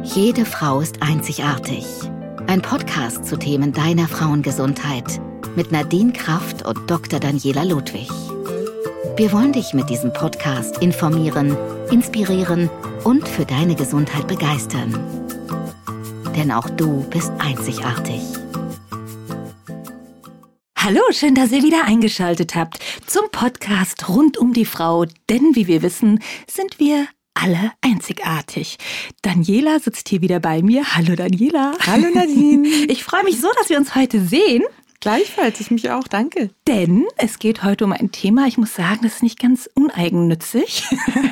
Jede Frau ist einzigartig. Ein Podcast zu Themen deiner Frauengesundheit mit Nadine Kraft und Dr. Daniela Ludwig. Wir wollen dich mit diesem Podcast informieren, inspirieren und für deine Gesundheit begeistern. Denn auch du bist einzigartig. Hallo, schön, dass ihr wieder eingeschaltet habt zum Podcast rund um die Frau. Denn wie wir wissen, sind wir alle einzigartig. Daniela sitzt hier wieder bei mir. Hallo Daniela. Hallo Nadine. Ich freue mich so, dass wir uns heute sehen. Gleichfalls, ich mich auch, danke. Denn es geht heute um ein Thema, ich muss sagen, das ist nicht ganz uneigennützig.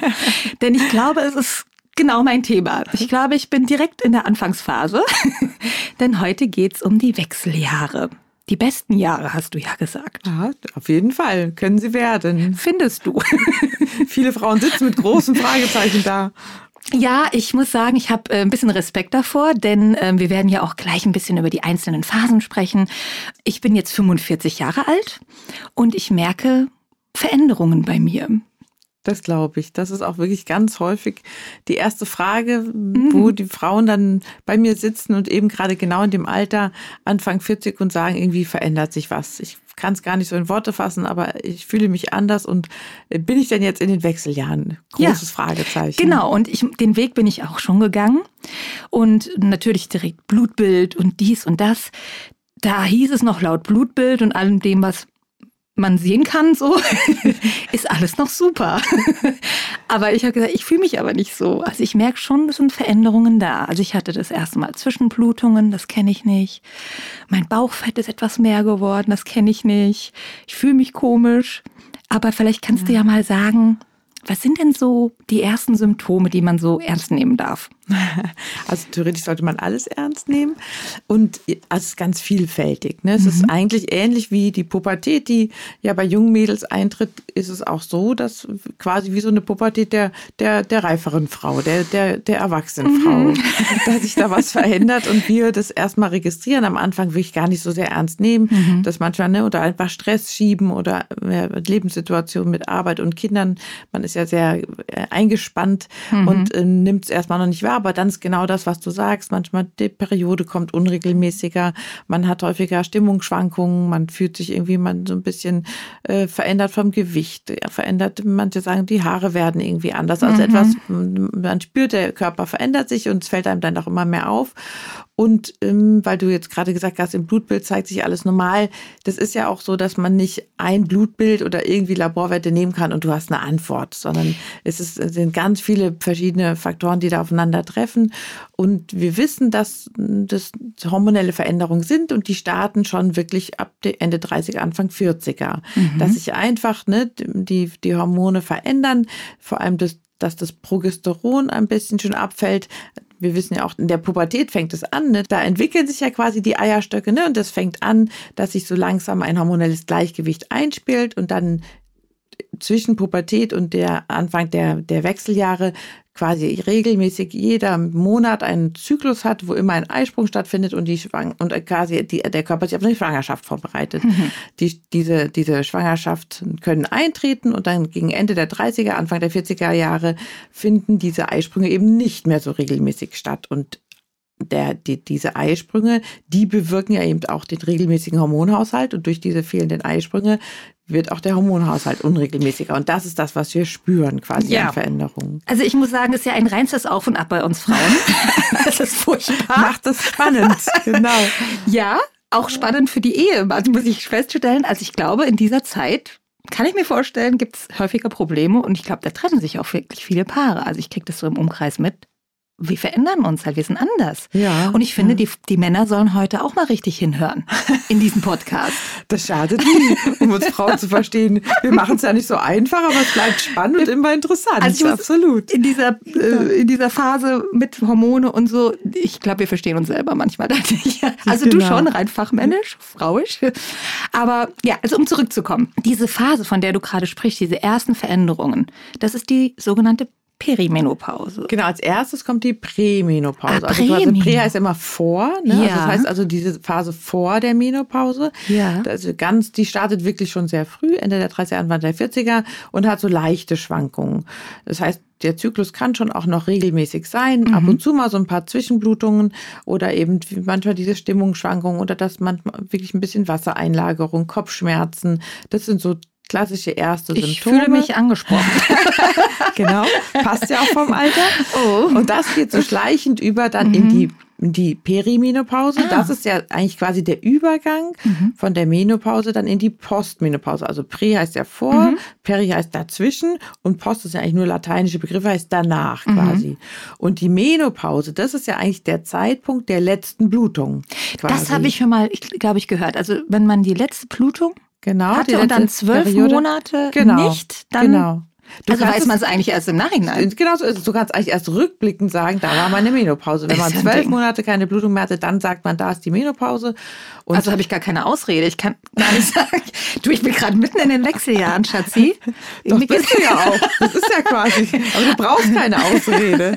Denn ich glaube, es ist genau mein Thema. Ich glaube, ich bin direkt in der Anfangsphase. Denn heute geht es um die Wechseljahre. Die besten Jahre, hast du ja gesagt. Ja, auf jeden Fall. Können sie werden. Findest du? Viele Frauen sitzen mit großen Fragezeichen da. Ja, ich muss sagen, ich habe ein bisschen Respekt davor, denn wir werden ja auch gleich ein bisschen über die einzelnen Phasen sprechen. Ich bin jetzt 45 Jahre alt und ich merke Veränderungen bei mir. Das glaube ich. Das ist auch wirklich ganz häufig die erste Frage, wo die Frauen dann bei mir sitzen und eben gerade genau in dem Alter, Anfang 40 und sagen, irgendwie verändert sich was. Ich kann es gar nicht so in Worte fassen, aber ich fühle mich anders und bin ich denn jetzt in den Wechseljahren? Großes Fragezeichen. Genau, und den Weg bin ich auch schon gegangen und natürlich direkt Blutbild und dies und das. Da hieß es noch laut Blutbild und allem dem, was man sehen kann, so ist alles noch super. Aber ich habe gesagt, ich fühle mich aber nicht so. Also ich merke schon, es sind Veränderungen da. Also ich hatte das erste Mal Zwischenblutungen, das kenne ich nicht. Mein Bauchfett ist etwas mehr geworden, das kenne ich nicht. Ich fühle mich komisch. Aber vielleicht kannst du ja mal sagen, was sind denn so die ersten Symptome, die man so ernst nehmen darf? Also theoretisch sollte man alles ernst nehmen und es ist ganz vielfältig. Ne? Es ist eigentlich ähnlich wie die Pubertät, die ja bei jungen Mädels eintritt, ist es auch so, dass quasi wie so eine Pubertät der reiferen Frau, der erwachsenen Frau, dass sich da was verändert und wir das erstmal registrieren. Am Anfang will ich gar nicht so sehr ernst nehmen, dass manchmal oder einfach Stress schieben oder Lebenssituationen mit Arbeit und Kindern. Man ist ja sehr eingespannt und nimmt es erstmal noch nicht wahr. Aber dann ist genau das, was du sagst. Manchmal die Periode kommt unregelmäßiger. Man hat häufiger Stimmungsschwankungen. Man fühlt sich irgendwie so ein bisschen verändert vom Gewicht. Verändert, manche sagen, die Haare werden irgendwie anders. Also etwas, man spürt, der Körper verändert sich und es fällt einem dann auch immer mehr auf. Und weil du jetzt gerade gesagt hast, im Blutbild zeigt sich alles normal. Das ist ja auch so, dass man nicht ein Blutbild oder irgendwie Laborwerte nehmen kann und du hast eine Antwort, sondern es sind ganz viele verschiedene Faktoren, die da aufeinandertreffen. Und wir wissen, dass das hormonelle Veränderungen sind und die starten schon wirklich ab Ende 30, Anfang 40er. Dass sich einfach die Hormone verändern, vor allem dass das Progesteron ein bisschen schon abfällt. Wir wissen ja auch, in der Pubertät fängt es an, ne? Da entwickeln sich ja quasi die Eierstöcke, ne? Und das fängt an, dass sich so langsam ein hormonelles Gleichgewicht einspielt und dann zwischen Pubertät und der Anfang der Wechseljahre quasi regelmäßig jeder Monat einen Zyklus hat, wo immer ein Eisprung stattfindet und quasi der Körper sich auf eine Schwangerschaft vorbereitet. Diese Schwangerschaften können eintreten und dann gegen Ende der 30er, Anfang der 40er Jahre finden diese Eisprünge eben nicht mehr so regelmäßig statt. Und diese Eisprünge, die bewirken ja eben auch den regelmäßigen Hormonhaushalt und durch diese fehlenden Eisprünge wird auch der Hormonhaushalt unregelmäßiger. Und das ist das, was wir spüren quasi an Veränderungen. Also ich muss sagen, es ist ja ein reinstes Auf und Ab bei uns Frauen. Das ist furchtbar. Macht das spannend, genau. Ja, auch spannend für die Ehe, also muss ich feststellen. Also ich glaube, in dieser Zeit, kann ich mir vorstellen, gibt es häufiger Probleme. Und ich glaube, da trennen sich auch wirklich viele Paare. Also ich kriege das so im Umkreis mit. Wir verändern uns halt, wir sind anders. Ja, und ich finde, die Männer sollen heute auch mal richtig hinhören in diesem Podcast. Das schadet nie, um uns Frauen zu verstehen. Wir machen es ja nicht so einfach, aber es bleibt spannend und immer interessant. Also absolut. In dieser Phase mit Hormone und so, ich glaube, wir verstehen uns selber manchmal da nicht. Also du schon, rein fachmännisch, frauisch. Aber ja, also um zurückzukommen. Diese Phase, von der du gerade sprichst, diese ersten Veränderungen, das ist die sogenannte Perimenopause. Genau, als erstes kommt die Prämenopause. Prä heißt immer vor, ne? Ja. Also das heißt also diese Phase vor der Menopause. Ja. Also die startet wirklich schon sehr früh, Ende der 30er, Anfang der 40er und hat so leichte Schwankungen. Das heißt, der Zyklus kann schon auch noch regelmäßig sein, ab und zu mal so ein paar Zwischenblutungen oder eben manchmal diese Stimmungsschwankungen oder dass manchmal wirklich ein bisschen Wassereinlagerung, Kopfschmerzen. Das sind so klassische erste Symptome. Ich fühle mich angesprochen. Genau, passt ja auch vom Alter. Oh. Und das geht so schleichend über dann in die Perimenopause. Das ist ja eigentlich quasi der Übergang von der Menopause dann in die Postmenopause. Also Prä heißt ja vor, Peri heißt dazwischen und Post ist ja eigentlich nur lateinische Begriffe, heißt danach quasi. Und die Menopause, das ist ja eigentlich der Zeitpunkt der letzten Blutung. Quasi. Das habe ich schon mal, glaube ich, gehört. Also wenn man die letzte Blutung hatte und dann 12 Periode. Monate nicht, dann Genau. Also weiß man es eigentlich erst im Nachhinein. Genau so ist es. Du kannst eigentlich erst rückblickend sagen, da war meine Menopause. Wenn man 12 Monate keine Blutung mehr hatte, dann sagt man, da ist die Menopause. Und also habe ich gar keine Ausrede. Ich kann gar nicht sagen, du, ich bin gerade mitten in den Wechseljahren, Schatzi. Doch, bist du ja auch. Das ist ja quasi, aber du brauchst keine Ausrede.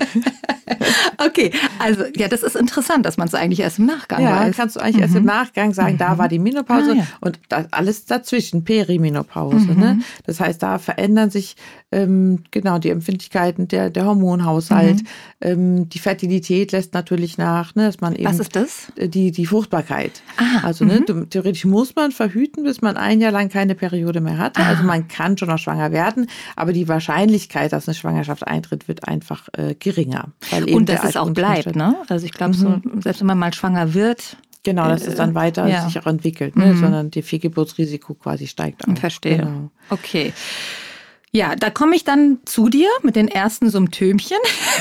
Okay, also ja, das ist interessant, dass man es eigentlich erst im Nachgang weiß. Ja, kannst du eigentlich erst im Nachgang sagen, da war die Menopause und das alles dazwischen, Perimenopause. Ne? Das heißt, da verändern sich genau die Empfindlichkeiten, der Hormonhaushalt, die Fertilität lässt natürlich nach, ne, dass man eben. Was ist das? Die Fruchtbarkeit. Ah, also ne, theoretisch muss man verhüten, bis man ein Jahr lang keine Periode mehr hatte. Also man kann schon noch schwanger werden, aber die Wahrscheinlichkeit, dass eine Schwangerschaft eintritt, wird einfach geringer. Weil eben und dass es auch bleibt, ne? Also ich glaube, so, selbst wenn man mal schwanger wird. Genau, dass es dann weiter sich auch entwickelt, ne? Sondern das Fehlgeburtsrisiko quasi steigt auch. Verstehe. Genau. Okay. Ja, da komme ich dann zu dir mit den ersten Symptömchen.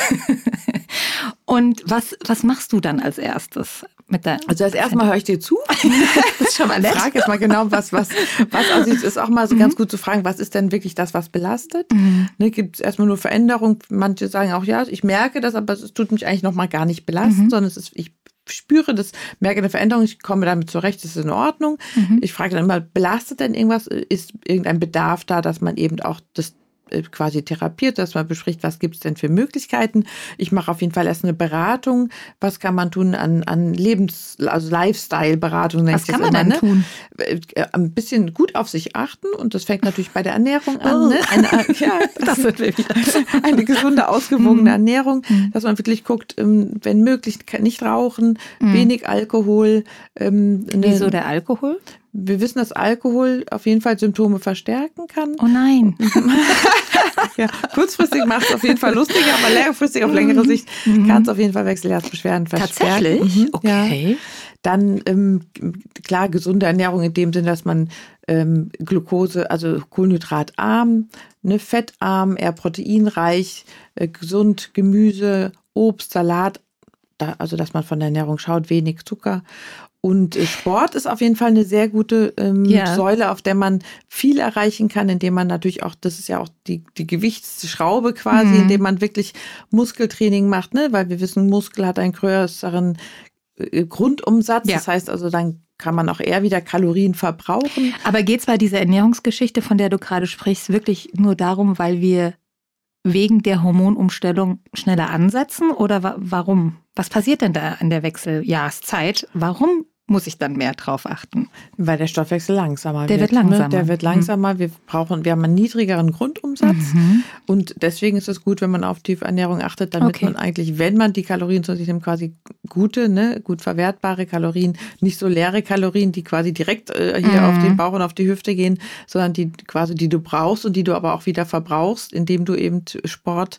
Und was machst du dann als erstes? Also als erstes Mal höre ich dir zu. Das ist schon mal nett. Frag jetzt mal genau, was also es ist auch mal so ganz gut zu fragen, was ist denn wirklich das, was belastet? Ne, gibt es erstmal nur Veränderung? Manche sagen auch, ja, ich merke das, aber es tut mich eigentlich noch mal gar nicht belasten, sondern ich spüre das, merke eine Veränderung, ich komme damit zurecht, das ist in Ordnung. Ich frage dann immer, belastet denn irgendwas? Ist irgendein Bedarf da, dass man eben auch das quasi therapiert, dass man bespricht, was gibt es denn für Möglichkeiten. Ich mache auf jeden Fall erst eine Beratung. Was kann man tun an also Lifestyle-Beratung? Was kann man dann tun? Ein bisschen gut auf sich achten und das fängt natürlich bei der Ernährung an. Ne? Das wird wirklich eine gesunde, ausgewogene Ernährung, dass man wirklich guckt, wenn möglich, nicht rauchen, wenig Alkohol. Wieso der Alkohol? Wir wissen, dass Alkohol auf jeden Fall Symptome verstärken kann. Oh nein. Ja, kurzfristig macht es auf jeden Fall lustiger, aber längerfristig auf längere Sicht kann es auf jeden Fall Wechseljahrsbeschwerden verstärken. Tatsächlich? Okay. Ja. Dann, klar, gesunde Ernährung in dem Sinn, dass man Glucose, also kohlenhydratarm, ne, fettarm, eher proteinreich, gesund, Gemüse, Obst, Salat, also dass man von der Ernährung schaut, wenig Zucker. Und Sport ist auf jeden Fall eine sehr gute Säule, auf der man viel erreichen kann, indem man natürlich auch, das ist ja auch die Gewichtsschraube quasi, indem man wirklich Muskeltraining macht, ne? Weil wir wissen, Muskel hat einen größeren Grundumsatz. Ja. Das heißt also, dann kann man auch eher wieder Kalorien verbrauchen. Aber geht es bei dieser Ernährungsgeschichte, von der du gerade sprichst, wirklich nur darum, weil wir wegen der Hormonumstellung schneller ansetzen oder warum? Was passiert denn da in der Wechseljahreszeit? Warum muss ich dann mehr drauf achten? Weil der Stoffwechsel langsamer wird. Der wird langsamer. Der wird langsamer. Wir haben einen niedrigeren Grundumsatz. Und deswegen ist es gut, wenn man auf die Ernährung achtet, damit man eigentlich, wenn man die Kalorien zu sich nimmt, quasi gute, ne, gut verwertbare Kalorien, nicht so leere Kalorien, die quasi direkt hier auf den Bauch und auf die Hüfte gehen, sondern die quasi, die du brauchst und die du aber auch wieder verbrauchst, indem du eben Sport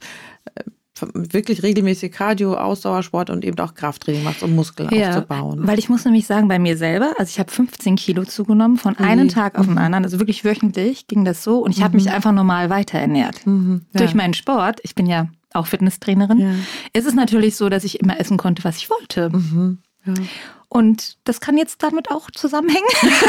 wirklich regelmäßig Cardio, Ausdauersport und eben auch Krafttraining machst, um Muskeln aufzubauen. Weil ich muss nämlich sagen, bei mir selber, also ich habe 15 Kilo zugenommen von einem Tag auf den anderen, also wirklich wöchentlich ging das so und ich habe mich einfach normal weiter ernährt. Durch meinen Sport, ich bin ja auch Fitnesstrainerin, ist es natürlich so, dass ich immer essen konnte, was ich wollte. Ja. Und das kann jetzt damit auch zusammenhängen?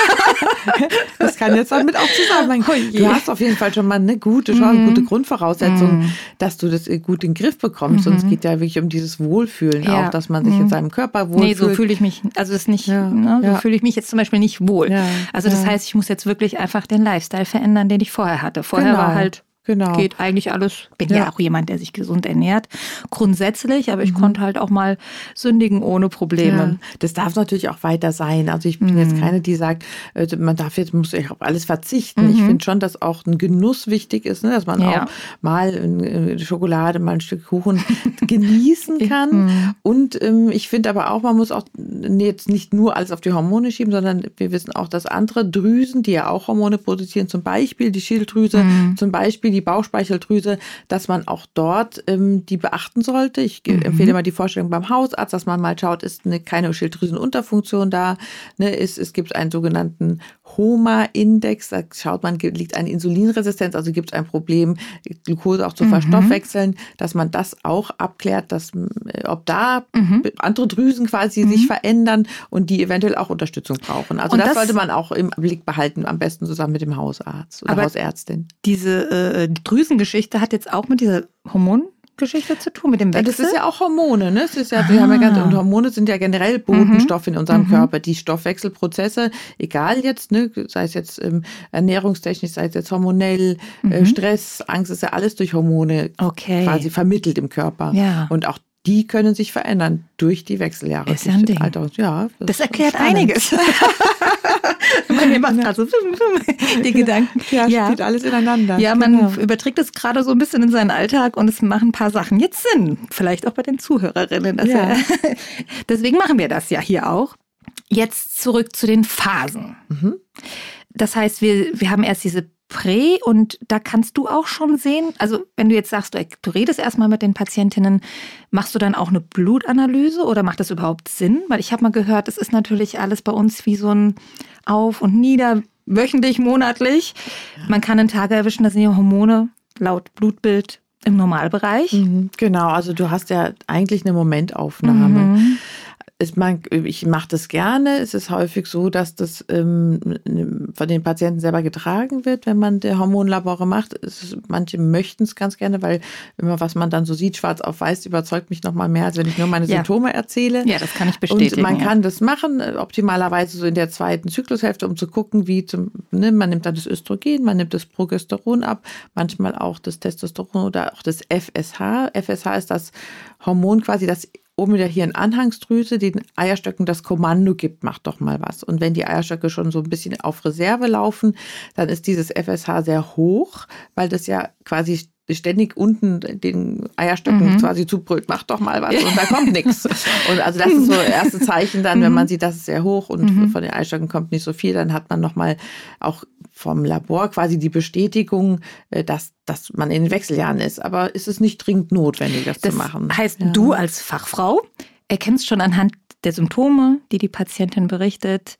Das kann jetzt damit auch zusammenhängen. Du hast auf jeden Fall schon mal eine gute Grundvoraussetzung, dass du das gut in den Griff bekommst. Und es geht ja wirklich um dieses Wohlfühlen auch, dass man sich in seinem Körper wohlfühlt. Nee, so fühle ich mich, also das ist nicht, so fühle ich mich jetzt zum Beispiel nicht wohl. Ja. Also das heißt, ich muss jetzt wirklich einfach den Lifestyle verändern, den ich vorher hatte. Vorher war halt Genau. Geht eigentlich alles. Bin ja auch jemand, der sich gesund ernährt. Grundsätzlich, aber ich konnte halt auch mal sündigen ohne Probleme. Ja, das darf natürlich auch weiter sein. Also ich bin jetzt keine, die sagt, muss ich auf alles verzichten. Ich finde schon, dass auch ein Genuss wichtig ist, ne? Dass man auch mal eine Schokolade, mal ein Stück Kuchen genießen kann. Und ich finde aber auch, man muss auch jetzt nicht nur alles auf die Hormone schieben, sondern wir wissen auch, dass andere Drüsen, die ja auch Hormone produzieren, zum Beispiel die Schilddrüse, zum Beispiel die Bauchspeicheldrüse, dass man auch dort die beachten sollte. Ich empfehle mal die Vorstellung beim Hausarzt, dass man mal schaut, ist keine Schilddrüsenunterfunktion da. Ne, es gibt einen sogenannten HOMA-Index, da schaut man, liegt eine Insulinresistenz, also gibt es ein Problem, Glucose auch zu verstoffwechseln, dass man das auch abklärt, ob da andere Drüsen quasi sich verändern und die eventuell auch Unterstützung brauchen. Also das sollte man auch im Blick behalten, am besten zusammen mit dem Hausarzt oder Hausärztin. Diese Drüsengeschichte hat jetzt auch mit dieser Hormongeschichte zu tun, mit dem Wechsel? Das ist ja auch Hormone, ne? Es ist ja, und Hormone sind ja generell Botenstoffe in unserem Körper. Die Stoffwechselprozesse, egal jetzt, ne, sei es jetzt ernährungstechnisch, sei es jetzt hormonell, Stress, Angst, ist ja alles durch Hormone quasi vermittelt im Körper. Ja. Und auch die können sich verändern durch die Wechseljahre. Ist ja ein Ding. Das erklärt einiges. Man macht gerade so die Gedanken. Ja, steht alles ineinander. Ja, man überträgt es gerade so ein bisschen in seinen Alltag und es machen ein paar Sachen jetzt Sinn. Vielleicht auch bei den Zuhörerinnen. Deswegen machen wir das ja hier auch. Jetzt zurück zu den Phasen. Das heißt, wir haben erst diese Prä und da kannst du auch schon sehen, also wenn du jetzt sagst, du redest erstmal mit den Patientinnen, machst du dann auch eine Blutanalyse oder macht das überhaupt Sinn? Weil ich habe mal gehört, es ist natürlich alles bei uns wie so ein Auf und Nieder, wöchentlich, monatlich. Man kann einen Tag erwischen, da sind die Hormone laut Blutbild im Normalbereich. Genau, also du hast ja eigentlich eine Momentaufnahme. Ich mache das gerne. Es ist häufig so, dass das von den Patienten selber getragen wird, wenn man der Hormonlabore macht. Manche möchten es ganz gerne, weil immer, was man dann so sieht, schwarz auf weiß, überzeugt mich noch mal mehr, als wenn ich nur meine Symptome erzähle. Ja, das kann ich bestätigen. Und man kann das machen, optimalerweise so in der zweiten Zyklushälfte, um zu gucken, man nimmt dann das Östrogen, man nimmt das Progesteron ab, manchmal auch das Testosteron oder auch das FSH. FSH ist das Hormon quasi, das oben in der Hirnanhangsdrüse den Eierstöcken das Kommando gibt, mach doch mal was. Und wenn die Eierstöcke schon so ein bisschen auf Reserve laufen, dann ist dieses FSH sehr hoch, weil das ja quasi ständig unten den Eierstöcken quasi zubrüllt, mach doch mal was und da kommt nichts. Und also das ist so das erste Zeichen dann, wenn man sieht, das ist sehr hoch und von den Eierstöcken kommt nicht so viel, dann hat man nochmal auch vom Labor quasi die Bestätigung, dass man in den Wechseljahren ist. Aber es ist nicht dringend notwendig, das zu machen. Das heißt, du als Fachfrau erkennst schon anhand der Symptome, die Patientin berichtet,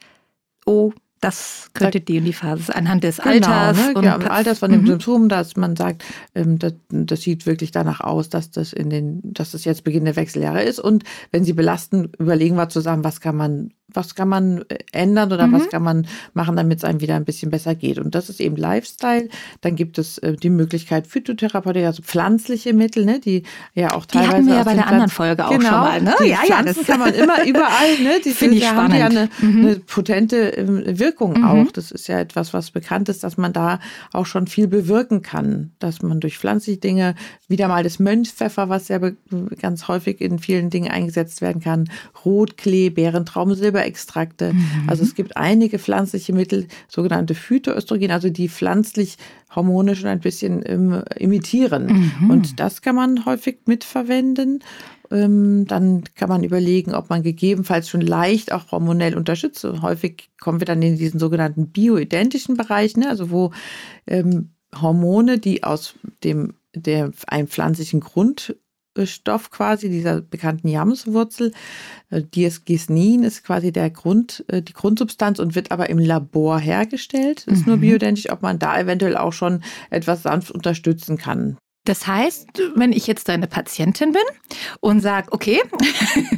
das könnte die und die Phase sein, anhand des Alters. Genau, ne? Und Alters von dem Symptom, dass man sagt, das sieht wirklich danach aus, dass das jetzt Beginn der Wechseljahre ist. Und wenn Sie belasten, überlegen wir zusammen, was kann man ändern oder was kann man machen, damit es einem wieder ein bisschen besser geht. Und das ist eben Lifestyle. Dann gibt es die Möglichkeit Phytotherapeutika, also pflanzliche Mittel, ne, die ja auch teilweise. Die hatten wir ja bei der anderen Folge auch schon mal. Ne? Die Pflanzen kann man immer überall. Ne? Die finde ich spannend. Haben ja eine potente Wirkung auch. Das ist ja etwas, was bekannt ist, dass man da auch schon viel bewirken kann. Dass man durch pflanzliche Dinge, wieder mal das Mönchspfeffer, was ja ganz häufig in vielen Dingen eingesetzt werden kann, Rotklee, Beerentrauben, Silberextrakte. Also es gibt einige pflanzliche Mittel, sogenannte Phytoöstrogen, also die pflanzlich Hormone schon ein bisschen imitieren. Und das kann man häufig mitverwenden. Dann kann man überlegen, ob man gegebenenfalls schon leicht auch hormonell unterstützt. Häufig kommen wir dann in diesen sogenannten bioidentischen Bereich, ne? Also wo Hormone, die aus einem pflanzlichen Grundstoff quasi, dieser bekannten Jamswurzel, Diasgesnin ist quasi die Grundsubstanz und wird aber im Labor hergestellt. Ist nur bioidentisch, ob man da eventuell auch schon etwas sanft unterstützen kann. Das heißt, wenn ich jetzt deine Patientin bin und sage, okay,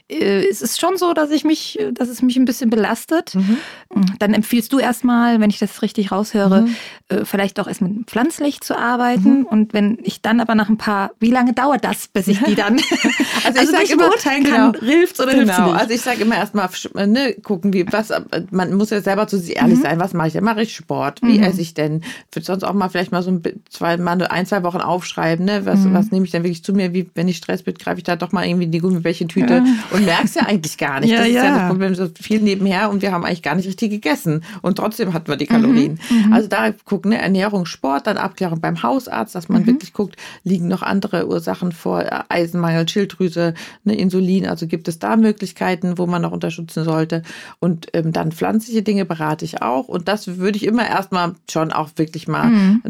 es ist schon so, dass es mich ein bisschen belastet. Dann empfiehlst du erstmal, wenn ich das richtig raushöre, vielleicht auch erst mit pflanzlich zu arbeiten. Und wenn ich dann aber nach wie lange dauert das, bis ich die dann also ich sage immer, beurteilen kann, hilft's oder hilft's nicht? Also ich sage immer erstmal gucken, man muss ja selber zu sich ehrlich sein, was mache ich denn? Mache ich Sport? Wie esse ich denn? Ich würde sonst auch mal vielleicht mal so ein, zwei Wochen aufschreiben, ne? Was nehme ich denn wirklich zu mir? Wie, wenn ich Stress bin, greife ich da doch mal irgendwie in die Gummibärchentüte und merk's ja eigentlich gar nicht. Das ist ja das Problem, so viel nebenher und wir haben eigentlich gar nicht richtig gegessen und trotzdem hatten wir die Kalorien. Also da gucken, ne? Ernährung, Sport, dann Abklärung beim Hausarzt, dass man wirklich guckt, liegen noch andere Ursachen vor, Eisenmangel, Schilddrüse, ne? Insulin, also gibt es da Möglichkeiten, wo man noch unterstützen sollte und dann pflanzliche Dinge berate ich auch und das würde ich immer erstmal schon auch wirklich mal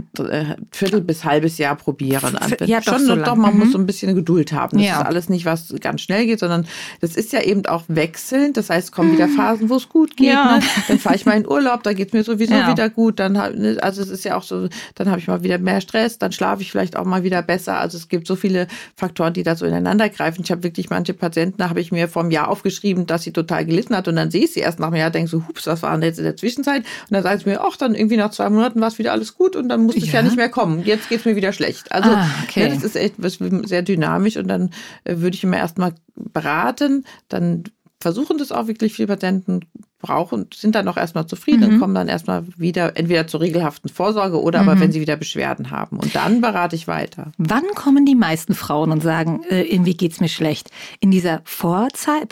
Viertel bis halbes Jahr probieren. Ja, doch, man muss so ein bisschen Geduld haben. Das ist alles nicht, was ganz schnell geht, sondern das ist ja eben auch wechselnd. Das heißt, es kommen wieder Phasen, wo es gut geht. Ne? Dann fahre ich mal in Urlaub, da geht es mir sowieso wieder gut. Also es ist ja auch so, dann habe ich mal wieder mehr Stress, dann schlafe ich vielleicht auch mal wieder besser. Also es gibt so viele Faktoren, die da so ineinander greifen. Ich habe wirklich manche Patienten, da habe ich mir vor einem Jahr aufgeschrieben, dass sie total gelitten hat und dann sehe ich sie erst nach einem Jahr, denke so, hups, was war denn jetzt in der Zwischenzeit? Und dann sagen sie mir, ach, dann irgendwie nach 2 Monaten war es wieder alles gut und dann musste ich ja nicht mehr kommen. Jetzt geht es mir wieder schlecht. Also das ist echt sehr dynamisch und dann würde ich immer erstmal beraten, dann versuchen das auch wirklich viele Patienten brauchen, sind dann auch erstmal zufrieden und kommen dann erstmal wieder entweder zur regelhaften Vorsorge oder aber wenn sie wieder Beschwerden haben. Und dann berate ich weiter. Wann kommen die meisten Frauen und sagen, irgendwie geht's mir schlecht? In dieser Vorzeit,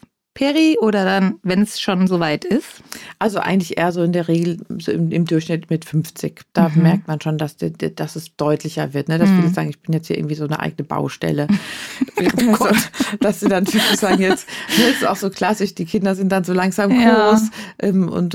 Peri oder dann, wenn es schon soweit ist? Also eigentlich eher so in der Regel so im Durchschnitt mit 50. Da merkt man schon, dass es deutlicher wird. Ne? Dass viele sagen, ich bin jetzt hier irgendwie so eine eigene Baustelle. Oh Gott. Dass sie dann typisch sagen, jetzt ist auch so klassisch, die Kinder sind dann so langsam groß und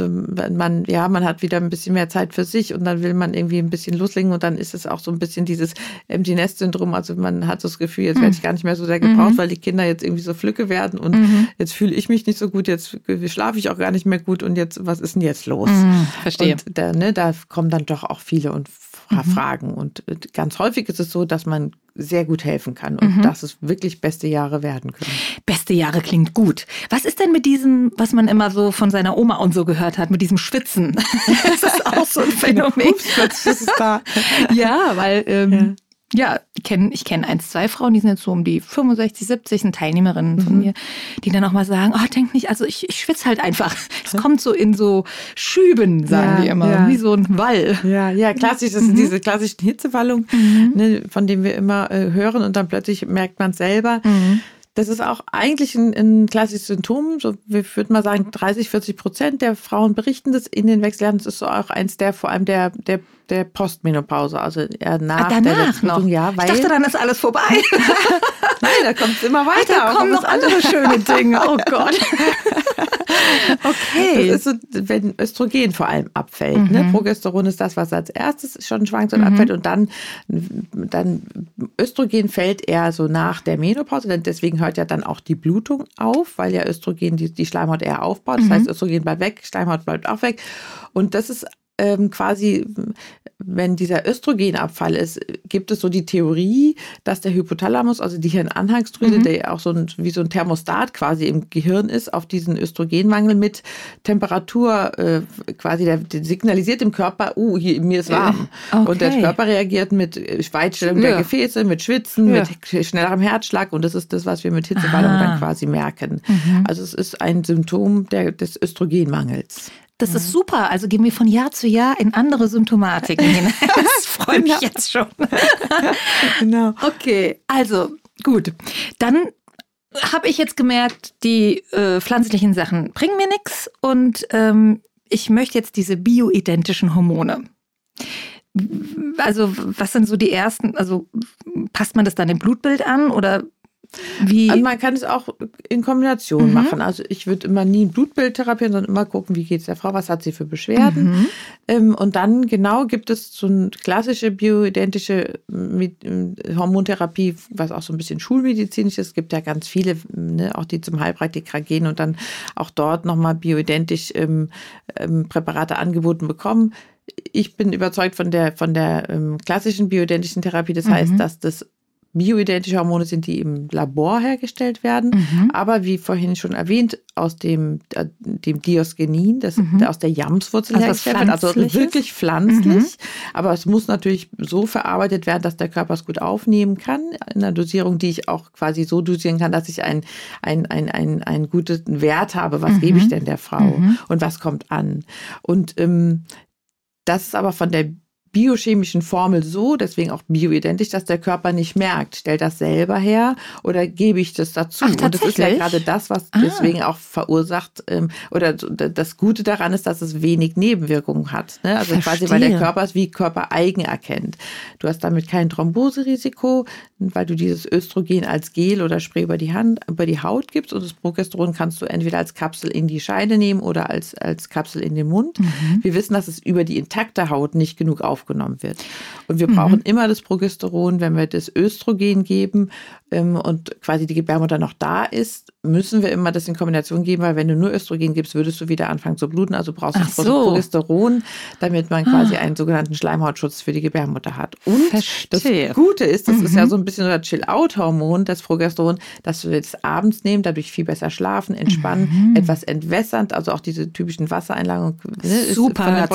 man hat wieder ein bisschen mehr Zeit für sich und dann will man irgendwie ein bisschen loslegen und dann ist es auch so ein bisschen dieses Empty Nest Syndrom. Also man hat so das Gefühl, jetzt werde ich gar nicht mehr so sehr gebraucht, weil die Kinder jetzt irgendwie so flügge werden und jetzt fühle ich mich nicht so gut, jetzt schlafe ich auch gar nicht mehr gut und jetzt, was ist denn jetzt los? Verstehe. Und da kommen dann doch auch viele und fragen und ganz häufig ist es so, dass man sehr gut helfen kann und dass es wirklich beste Jahre werden können. Beste Jahre klingt gut. Was ist denn mit diesem, was man immer so von seiner Oma und so gehört hat, mit diesem Schwitzen? Das ist auch so ein Phänomen. Das ist da. Ja, weil ich kenne 1, 2 Frauen, die sind jetzt so um die 65, 70, sind Teilnehmerinnen von mir, die dann auch mal sagen, denk nicht, also ich schwitze halt einfach. Es kommt so in so Schüben, sagen die immer, wie so ein Wall. Ja, klassisch, das sind diese klassischen Hitzewallungen, ne, von denen wir immer hören und dann plötzlich merkt man es selber. Das ist auch eigentlich ein klassisches Symptom. So, wir würden mal sagen, 30-40% der Frauen berichten das in den Wechseljahren. Das ist so auch eins vor allem der Postmenopause, also eher nach der Durchblutung. Noch. Ja, weil ich dachte, dann ist alles vorbei. Nein, da kommt es immer weiter. Da kommen noch andere schöne Dinge. Oh Gott. Okay. Das ist so, wenn Östrogen vor allem abfällt. Ne? Progesteron ist das, was als erstes schon schwankt und abfällt. Und dann Östrogen fällt eher so nach der Menopause. Denn deswegen hört ja dann auch die Blutung auf, weil ja Östrogen die Schleimhaut eher aufbaut. Das heißt, Östrogen bleibt weg, Schleimhaut bleibt auch weg. Und das ist quasi, wenn dieser Östrogenabfall ist, gibt es so die Theorie, dass der Hypothalamus, also die Hirnanhangsdrüse, der auch wie so ein Thermostat quasi im Gehirn ist, auf diesen Östrogenmangel mit Temperatur der signalisiert dem Körper, hier, mir ist warm. Okay. Und der Körper reagiert mit Weitstellung der Gefäße, mit Schwitzen, mit schnellerem Herzschlag und das ist das, was wir mit Hitzewallung dann quasi merken. Also es ist ein Symptom des Östrogenmangels. Das ist super. Also gehen wir von Jahr zu Jahr in andere Symptomatiken hinein. Das freut mich jetzt schon. Genau. Okay, also gut. Dann habe ich jetzt gemerkt, die pflanzlichen Sachen bringen mir nichts und ich möchte jetzt diese bioidentischen Hormone. Also was sind so die ersten, also passt man das dann im Blutbild an oder wie? Also man kann es auch in Kombination machen. Also ich würde immer nie ein Blutbild therapieren, sondern immer gucken, wie geht es der Frau, was hat sie für Beschwerden. Und dann gibt es so eine klassische bioidentische Hormontherapie, was auch so ein bisschen schulmedizinisch ist. Es gibt ja ganz viele, ne, auch die zum Heilpraktiker gehen und dann auch dort nochmal bioidentisch Präparate angeboten bekommen. Ich bin überzeugt von der klassischen bioidentischen Therapie. Das heißt, dass das bioidentische Hormone sind, die im Labor hergestellt werden. Aber wie vorhin schon erwähnt, aus dem Diosgenin, das aus der Jamswurzel hergestellt wird. Also wirklich pflanzlich. Aber es muss natürlich so verarbeitet werden, dass der Körper es gut aufnehmen kann. In einer Dosierung, die ich auch quasi so dosieren kann, dass ich einen guten Wert habe. Was gebe ich denn der Frau? Und was kommt an? Und das ist aber von der biochemischen Formel so, deswegen auch bioidentisch, dass der Körper nicht merkt, stellt das selber her oder gebe ich das dazu? Ach, und das ist ja gerade das, was deswegen auch verursacht, oder das Gute daran ist, dass es wenig Nebenwirkungen hat. Ne? Also quasi, weil der Körper es wie körpereigen erkennt. Du hast damit kein Thromboserisiko, weil du dieses Östrogen als Gel oder Spray über die Haut gibst, und das Progesteron kannst du entweder als Kapsel in die Scheide nehmen oder als Kapsel in den Mund. Wir wissen, dass es über die intakte Haut nicht genug aufgenommen wird. Und wir brauchen immer das Progesteron, wenn wir das Östrogen geben und quasi die Gebärmutter noch da ist, müssen wir immer das in Kombination geben, weil wenn du nur Östrogen gibst, würdest du wieder anfangen zu bluten. Also brauchst du das Progesteron, damit man quasi einen sogenannten Schleimhautschutz für die Gebärmutter hat. Und das Gute ist, das ist ja so ein bisschen so das Chill-Out-Hormon, das Progesteron, dass wir das abends nehmen, dadurch viel besser schlafen, entspannen, etwas entwässernd, also auch diese typischen Wassereinlagerungen. Ne, super.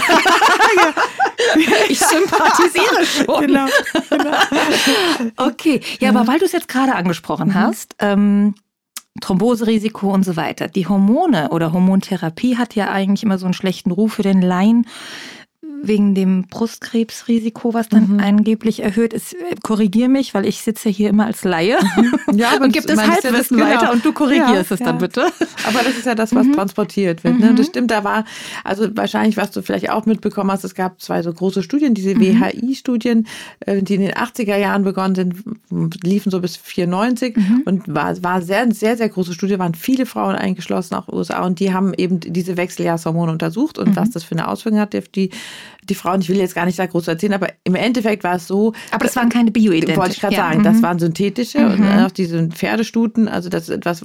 Ich sympathisiere schon. Genau. Okay, ja, aber weil du es jetzt gerade angesprochen hast, Thromboserisiko und so weiter. Die Hormone oder Hormontherapie hat ja eigentlich immer so einen schlechten Ruf für den Laien, wegen dem Brustkrebsrisiko, was dann angeblich erhöht ist. Korrigier mich, weil ich sitze hier immer als Laie und gibt es Halbwissen weiter und du korrigierst es dann bitte. Aber das ist ja das, was transportiert wird. Ne? Das stimmt, da war, also wahrscheinlich, was du vielleicht auch mitbekommen hast, es gab 2 so große Studien, diese WHI-Studien, die in den 80er Jahren begonnen sind, liefen so bis 94 und war sehr, sehr, sehr große Studie, waren viele Frauen eingeschlossen, auch USA, und die haben eben diese Wechseljahrshormone untersucht und was das für eine Auswirkung hat auf die Frauen. Ich will jetzt gar nicht da groß erzählen, aber im Endeffekt war es so. Aber das waren keine bioidentischen. Wollte ich gerade sagen, das waren synthetische und auch diese Pferdestuten, also das ist etwas,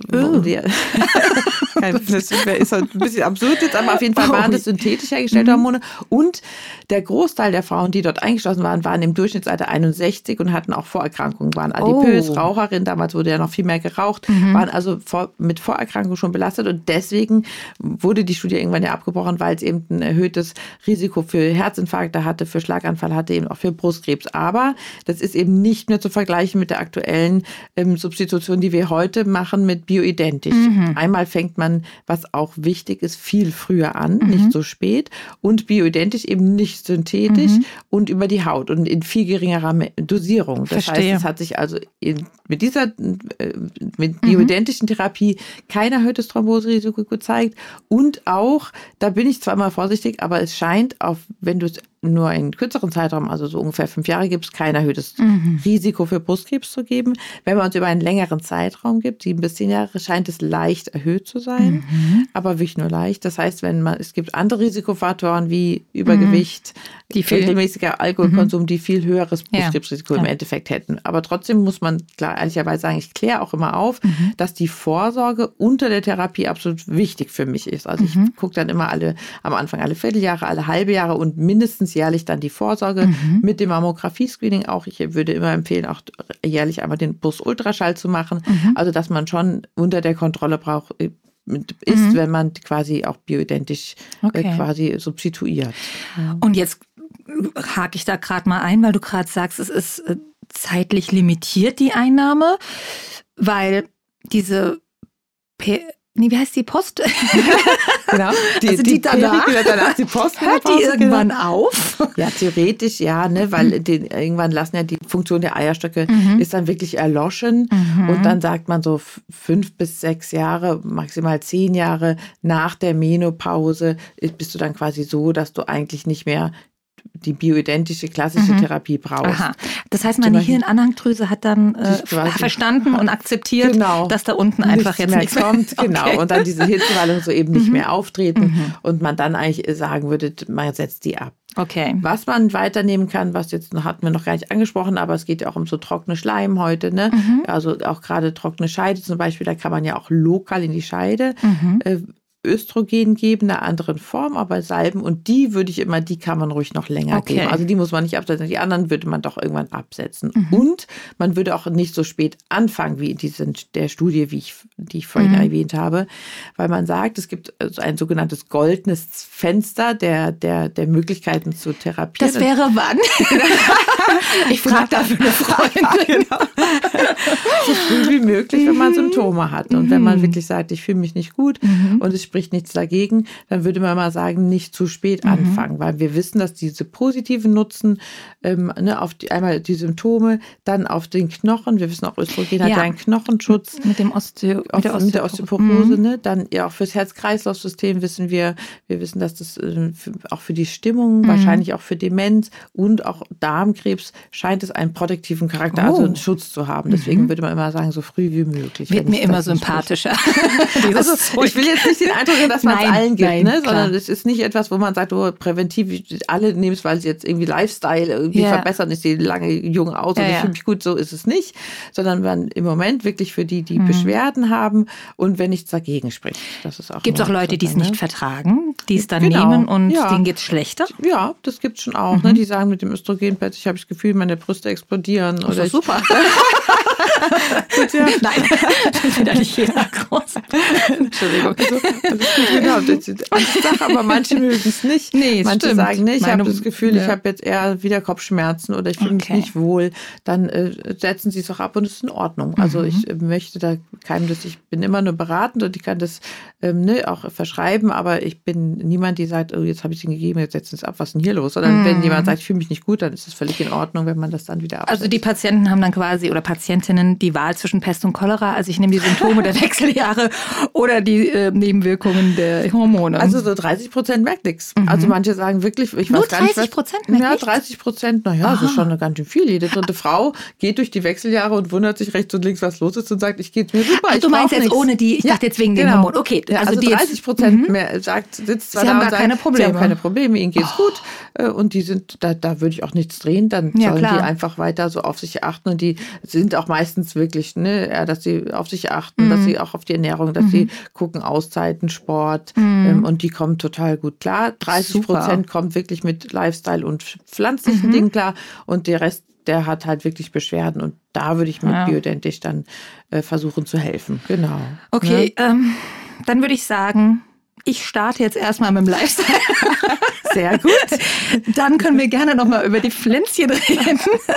das ist ein bisschen absurd jetzt, aber auf jeden Fall waren das synthetisch hergestellte Hormone, und der Großteil der Frauen, die dort eingeschlossen waren im Durchschnittsalter 61 und hatten auch Vorerkrankungen, waren adipös, Raucherin, damals wurde ja noch viel mehr geraucht, waren also mit Vorerkrankungen schon belastet, und deswegen wurde die Studie irgendwann ja abgebrochen, weil es eben ein erhöhtes Risiko für Herzinfarkte hatte, für Schlaganfall hatte, eben auch für Brustkrebs. Aber das ist eben nicht mehr zu vergleichen mit der aktuellen Substitution, die wir heute machen, mit bioidentisch. Einmal fängt man, was auch wichtig ist, viel früher an, nicht so spät, und bioidentisch eben nicht synthetisch und über die Haut und in viel geringerer Dosierung. Das heißt, es hat sich also mit bioidentischen Therapie kein erhöhtes Thromboserisiko gezeigt, und auch, da bin ich zwar mal vorsichtig, aber es scheint, wenn du es nur einen kürzeren Zeitraum, also so ungefähr 5 Jahre gibst, kein erhöhtes Risiko für Brustkrebs zu geben. Wenn man es über einen längeren Zeitraum gibt, 7 bis 10 Jahre, scheint es leicht erhöht zu sein, aber wirklich nur leicht. Das heißt, es gibt andere Risikofaktoren wie Übergewicht, regelmäßiger Alkoholkonsum, die viel höheres Brustkrebsrisiko im Endeffekt hätten. Aber trotzdem muss man klar ehrlicherweise sagen, ich kläre auch immer auf, dass die Vorsorge unter der Therapie absolut wichtig für mich ist. Also ich gucke dann immer am Anfang alle Vierteljahre, alle halbe Jahre und mindestens jährlich dann die Vorsorge mit dem Mammographie-Screening auch. Ich würde immer empfehlen, auch jährlich einmal den Brustultraschall zu machen. Also dass man schon unter der Kontrolle ist, wenn man quasi auch bioidentisch quasi substituiert. Und jetzt hake ich da gerade mal ein, weil du gerade sagst, es ist zeitlich limitiert, die Einnahme, weil diese wie heißt die Post? Genau. Die danach die Post hört die irgendwann auf? Ja, theoretisch ja, ne, weil irgendwann lassen ja die Funktion der Eierstöcke ist dann wirklich erloschen, und dann sagt man so 5 bis 6 Jahre, maximal 10 Jahre nach der Menopause bist du dann quasi so, dass du eigentlich nicht mehr die bioidentische klassische Therapie brauchst. Aha. Das heißt, meine Hirnanhangdrüse hat dann verstanden und akzeptiert, dass da unten einfach jetzt nichts mehr kommt. Genau, und dann diese Hitzewallungen so eben nicht mehr auftreten und man dann eigentlich sagen würde, man setzt die ab. Okay. Was man weiternehmen kann, was jetzt hatten wir noch gar nicht angesprochen, aber es geht ja auch um so trockene Schleimhäute, ne? Also auch gerade trockene Scheide zum Beispiel, da kann man ja auch lokal in die Scheide Östrogen geben, in einer anderen Form, aber Salben. Und die kann man ruhig noch länger geben. Also die muss man nicht absetzen. Die anderen würde man doch irgendwann absetzen. Und man würde auch nicht so spät anfangen, wie in der Studie, die ich vorhin erwähnt habe. Weil man sagt, es gibt ein sogenanntes goldenes Fenster der Möglichkeiten zu therapieren. Das wäre wann? Ich frage dafür eine Freundin. Genau. So früh wie möglich, wenn man Symptome hat. Und wenn man wirklich sagt, ich fühle mich nicht gut und es spricht nichts dagegen, dann würde man mal sagen, nicht zu spät anfangen. Weil wir wissen, dass diese positiven Nutzen einmal die Symptome, dann auf den Knochen. Wir wissen auch, Östrogen hat ja einen Knochenschutz. Mit der Osteoporose. Dann ja auch fürs Herz-Kreislauf-System wissen wir wissen, dass das auch für die Stimmung, wahrscheinlich auch für Demenz und auch Darmkrebs scheint es einen protektiven Charakter, also einen Schutz zu haben. Deswegen würde man immer sagen, so früh wie möglich. Wird mir immer sympathischer. Also ich will jetzt nicht den Eindruck haben, dass man es allen gibt, sondern es ist nicht etwas, wo man sagt, präventiv, alle nehmen es, weil sie jetzt irgendwie Lifestyle irgendwie verbessern, ich sehe lange jung aus und ich fühle mich gut, so ist es nicht, sondern man im Moment wirklich für die Beschwerden haben und wenn nichts dagegen spricht. Gibt es auch Leute, die es nicht vertragen, die es dann nehmen und denen geht es schlechter? Ja, das gibt es schon auch. Die sagen, mit dem Östrogen plötzlich habe ich das Gefühl, meine Brüste explodieren. Das ist super. Gut, ja. Nein, das ist wieder nicht jeder groß. Entschuldigung. Genau, das ist eine Sache, aber manche mögen es nicht. Nee, manche sagen nicht, ich habe das Gefühl, ich habe jetzt eher wieder Kopfschmerzen oder ich fühle mich nicht wohl. Dann setzen sie es auch ab und es ist in Ordnung. Also ich möchte da ich bin immer nur beratend und ich kann das auch verschreiben, aber ich bin niemand, die sagt, oh, jetzt habe ich es ihnen gegeben, jetzt setzen sie es ab, was ist denn hier los? Sondern wenn jemand sagt, ich fühle mich nicht gut, dann ist es völlig in Ordnung, wenn man das dann wieder absetzt. Also die Patienten haben dann quasi oder Patientinnen die Wahl zwischen Pest und Cholera. Also ich nehme die Symptome der Wechseljahre oder die Nebenwirkungen der Hormone. Also so 30% merkt nichts. Also manche sagen wirklich, ich weiß gar nicht. 30% merkt nichts? Ja, 30%, das ist schon ganz schön viel. Jede dritte Frau geht durch die Wechseljahre und wundert sich rechts und links, was los ist und sagt, ich gehe mir super. Ach, du meinst jetzt ohne die, ich dachte jetzt wegen den Hormonen. Okay, also die 30% mehr sitzt zwar da und sagt, sie haben keine Probleme, ihnen geht's gut und die sind, da würde ich auch nichts drehen, dann sollen die einfach weiter so auf sich achten und die sind auch meistens wirklich, dass sie auf sich achten, dass sie auch auf die Ernährung, dass sie gucken, Auszeiten, Sport und die kommen total gut klar. 30% kommt wirklich mit Lifestyle und pflanzlichen Dingen klar und der Rest, der hat halt wirklich Beschwerden und da würde ich mit Bioidentisch dann versuchen zu helfen. Genau. Okay, dann würde ich sagen, ich starte jetzt erstmal mit dem Lifestyle. Sehr gut. Dann können wir gerne nochmal über die Pflänzchen reden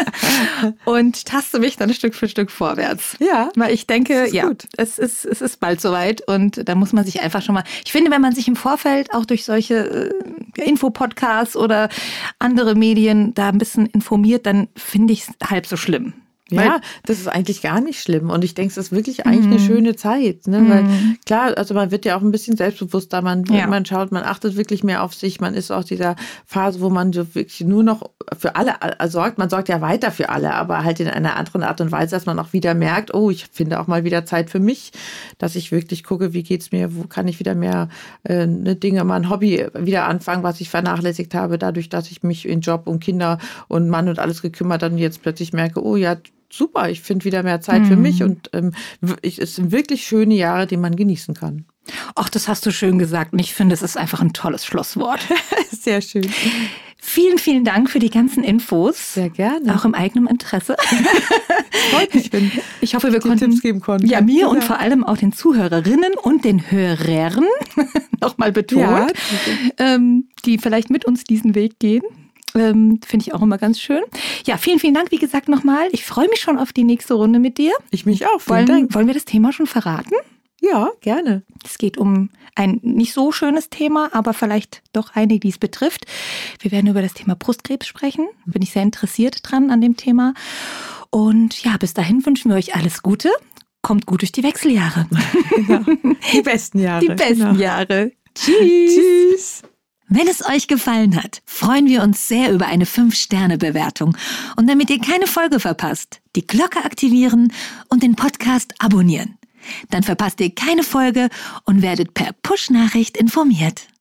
und taste mich dann Stück für Stück vorwärts. Ja. Weil ich denke, es ist bald soweit und da muss man sich einfach schon mal, ich finde, wenn man sich im Vorfeld auch durch solche Infopodcasts oder andere Medien da ein bisschen informiert, dann finde ich es halb so schlimm. Ja, das ist eigentlich gar nicht schlimm. Und ich denke, es ist wirklich eigentlich eine schöne Zeit. Ne? Weil klar, also man wird ja auch ein bisschen selbstbewusster. Man schaut, man achtet wirklich mehr auf sich. Man ist auch dieser Phase, wo man so wirklich nur noch für alle sorgt. Man sorgt ja weiter für alle, aber halt in einer anderen Art und Weise, dass man auch wieder merkt, oh, ich finde auch mal wieder Zeit für mich, dass ich wirklich gucke, wie geht's mir, wo kann ich wieder mehr Dinge, mal ein Hobby wieder anfangen, was ich vernachlässigt habe, dadurch, dass ich mich in Job und Kinder und Mann und alles gekümmert habe und jetzt plötzlich merke, oh ja, super, ich finde wieder mehr Zeit für mich und es sind wirklich schöne Jahre, die man genießen kann. Ach, das hast du schön gesagt und ich finde, es ist einfach ein tolles Schlusswort. Sehr schön. Vielen, vielen Dank für die ganzen Infos. Sehr gerne. Auch im eigenen Interesse. Freut mich, wenn ich hoffe, wir konnten Tipps geben konnten. Ja, mir und vor allem auch den Zuhörerinnen und den Hörern nochmal betont, die vielleicht mit uns diesen Weg gehen. Finde ich auch immer ganz schön. Ja, vielen, vielen Dank, wie gesagt, nochmal. Ich freue mich schon auf die nächste Runde mit dir. Ich mich auch. Vielen Dank. Wollen wir das Thema schon verraten? Ja, gerne. Es geht um ein nicht so schönes Thema, aber vielleicht doch einige, die es betrifft. Wir werden über das Thema Brustkrebs sprechen. Bin ich sehr interessiert dran an dem Thema. Und ja, bis dahin wünschen wir euch alles Gute. Kommt gut durch die Wechseljahre. Genau. Die besten Jahre. Die besten Jahre. Tschüss. Tschüss. Wenn es euch gefallen hat, freuen wir uns sehr über eine 5-Sterne-Bewertung. Und damit ihr keine Folge verpasst, die Glocke aktivieren und den Podcast abonnieren. Dann verpasst ihr keine Folge und werdet per Push-Nachricht informiert.